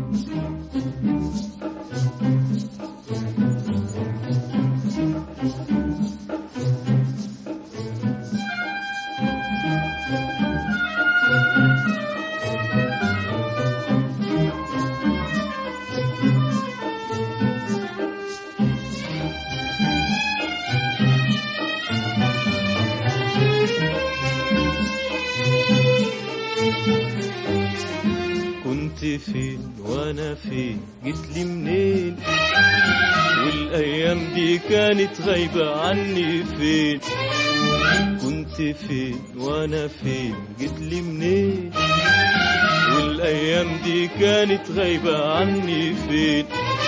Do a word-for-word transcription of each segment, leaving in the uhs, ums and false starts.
فين وانا فين جيتلي منين والايام دي كانت غايبة عني فين كنت فين وانا فين جيتلي منين والايام دي كانت غايبة عني فين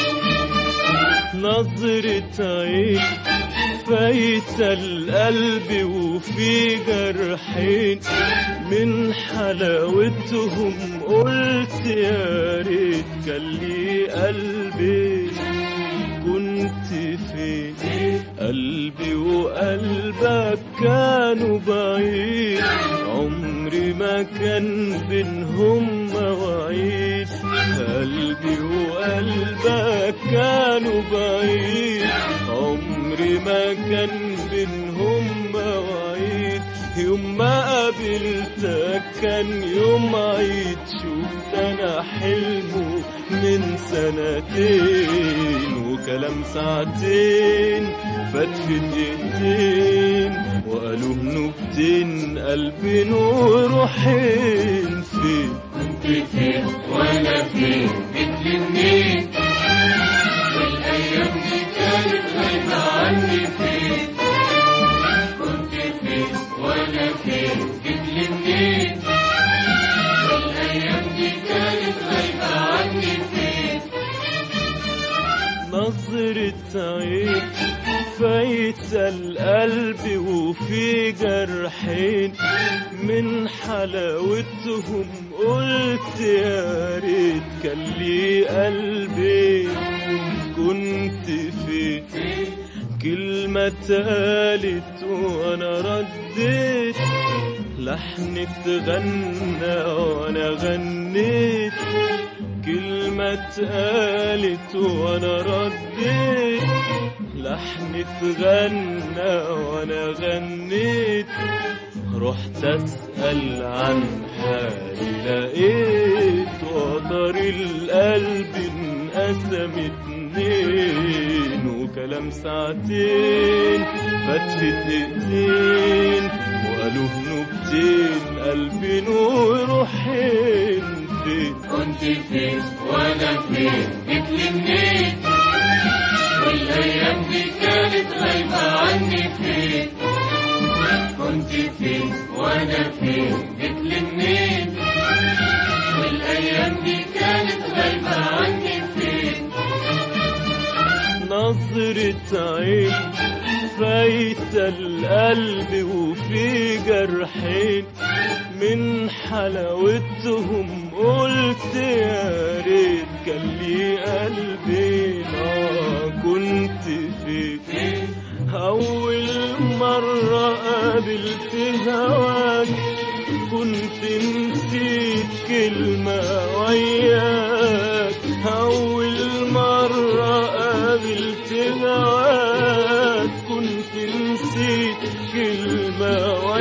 نظرة عين فايتة القلب وفي جرحين من حلاوتهم قلت يا ريت كان لي قلبي كنت فين قلبي وقلبك كانوا بعيد عمري ما كان بينهم مواعيد قلبي وقلبك كانوا بعيد عمري ما كان بينهم مواعيد يوم ما قابلتك كان يوم عيد شفت انا حلمه من سنتين وكلام ساعتين فات في دقيقتين وقالوا نكتين قلبين وروحين فين كنت فين وانا فين جيتلي منين والايام دي كانت غايبة عني فين كنت فين وانا فين جيتلي منين والايام دي كانت غايبة عني فين نظرة عين فايتة القلب وفي جرحين من حلاوتهم قلت يا ريت كان لي قلبي كنت فين كلمة اتقالت وانا رديت لحن اتغنى وانا غنيت كلمة اتقالت وانا رديت لحن اتغنى وانا غنيت رحت اسأل عن حالي لقيت وطر القلب انقسم اتنين وكلام ساعتين فات في دقيقتين وقالوا نكتين قلبين وروحين فين كنت فين وانا فين جيتلي منين والايام دي كانت غايبة عني فين كنت فين وانا فين جيتلي منين والايام دي كانت غايبة عني فين نظرة عين فايتة القلب وفي جرحين من حلاوتهم قلت يا ريت كان لي قلبي آه كنت فين أول مرة قابلت هواك كنت نسيت كلمة وياك أول مرة قابلت هواك كنت نسيت كلمة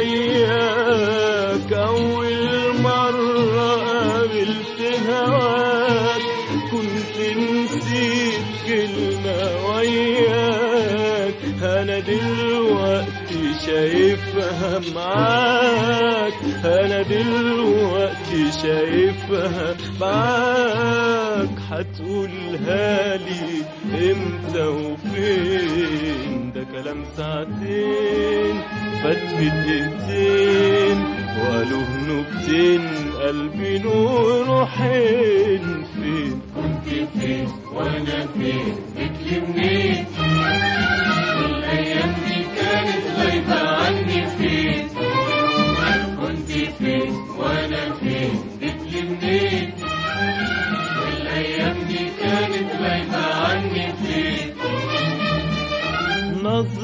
وياك أول مرة قابلت هواك كنت نسيت كلمة وياك أنا دلوقتي شايفها معاك أنا دلوقتي شايفها معاك هتقولها لي امتى وفين ده كلام ساعتين فات في دقيقتين وقالوا نكتين قلبين وروحين فين كنت فين وانا فين جيتلي منين والايام دي كانت غايبة عني فين كنت فين وانا فين جيتلي منين والايام دي كانت غايبة عني فين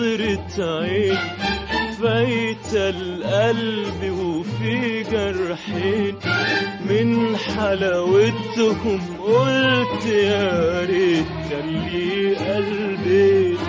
نظرة عين فايتة القلب وفي جرحين فرحين من حلاوتهم قلت يا ريت كان لي قلبي